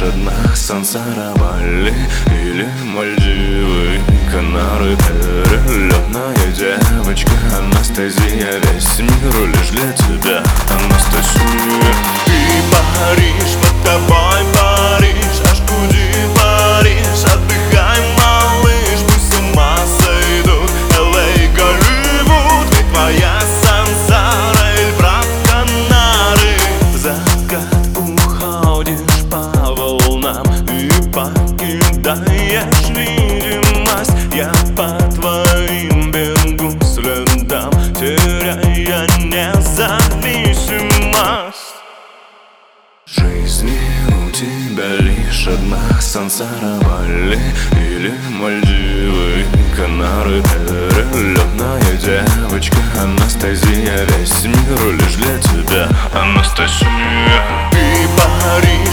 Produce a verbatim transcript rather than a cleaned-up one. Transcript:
одна, Сансара, Бали или Мальдивы, Канары, перелетная девочка Анастасия, весь мир лишь для тебя, Анастасия. И Париж, под тобой Париж, аж куди Париж, отдыхай, малыш, пусть с ума сойдут эл эй, Голливуд, ведь твоя Сансара, Эльбрат, Канары. В закат уходишь по волнам и покидаешь видимость. Я по твоим бегу следам, теряя независимость. В жизни у тебя лишь одна, Сансара, Бали или Мальдивы, Канары, перелетная девочка Анастасия, весь мир лишь для тебя, Анастасия. И Париж,